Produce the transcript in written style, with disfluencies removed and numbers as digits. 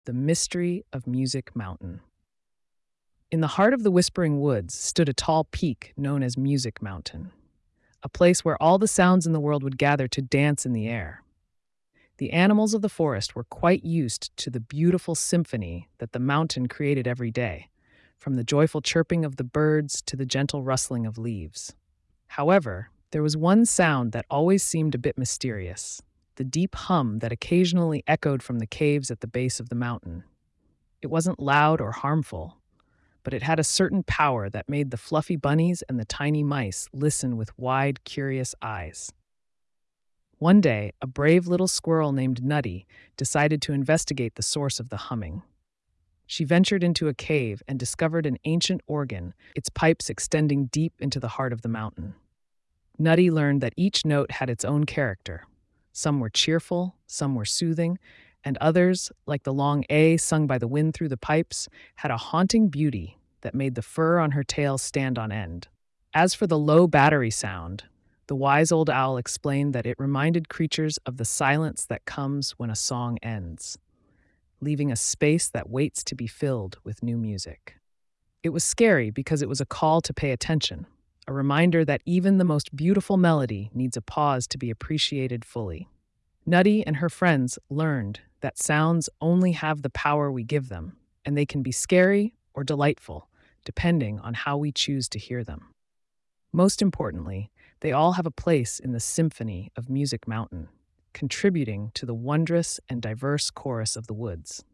The Mystery of Music Mountain. In the heart of the Whispering Woods stood a tall peak known as Music Mountain, a place where all the sounds in the world would gather to dance in the air. The animals of the forest were quite used to the beautiful symphony that the mountain created every day, from the joyful chirping of the birds to the gentle rustling of leaves. However, there was one sound that always seemed a bit mysterious: the deep hum that occasionally echoed from the caves at the base of the mountain. It wasn't loud or harmful, but it had a certain power that made the fluffy bunnies and the tiny mice listen with wide, curious eyes. One day, a brave little squirrel named Nutty decided to investigate the source of the humming. She ventured into a cave and discovered an ancient organ, its pipes extending deep into the heart of the mountain. Nutty learned that each note had its own character. Some were cheerful, some were soothing, and others, like the long A sung by the wind through the pipes, had a haunting beauty that made the fur on her tail stand on end. As for the low battery sound, the wise old owl explained that it reminded creatures of the silence that comes when a song ends, leaving a space that waits to be filled with new music. It was scary because it was a call to pay attention, a reminder that even the most beautiful melody needs a pause to be appreciated fully. Nutty and her friends learned that sounds only have the power we give them, and they can be scary or delightful, depending on how we choose to hear them. Most importantly, they all have a place in the symphony of Music Mountain, contributing to the wondrous and diverse chorus of the woods.